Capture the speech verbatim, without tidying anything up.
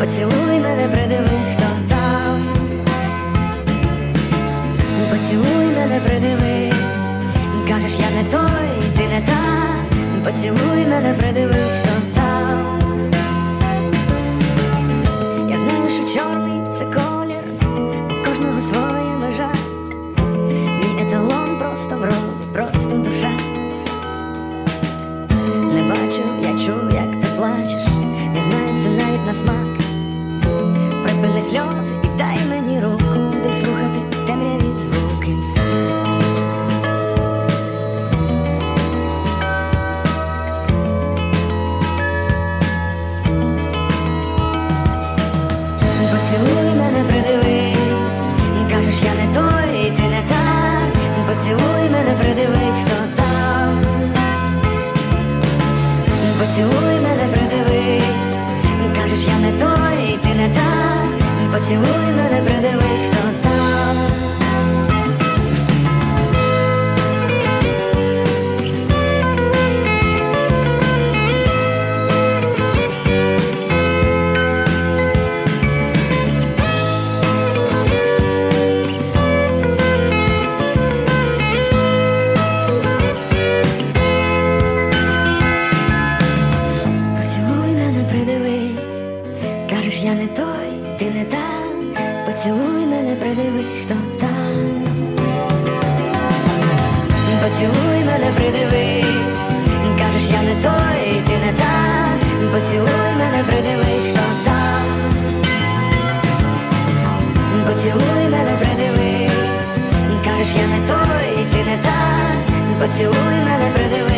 Поцілуй мене, придивись, хто там. Поцілуй мене, придивись. Кажеш, я не той, ти не та. Поцілуй мене, придивись, хто там. Я знаю, що чорний – це колір, у кожного своя межа. Мій еталон просто вроди, просто душа. Не бачу, я чую, як ти плачеш. Я знаю, це навіть на смак. Припини сльози і дай мені руку, будем слухати в темряві звуки. Поцілуй мене, придивись. Кажеш, я не той, ти не та. Поцілуй мене, придивись, хто там. Поцілуй мене, придивись. Кажеш, я не той, ти не та. Поцілуй мене, придивись, хто там. Поцілуй мене, придивись. Кажеш, я не той, ти не та. Поцілуй мене, придивись, хто там. Поцілуй мене, придивись. Кажеш, я не той, ти не та. Поцілуй мене, придивись, хто там. Поцілуй мене, придивись. Кажеш, я не той, ти не та. Поцілуй мене, придивись.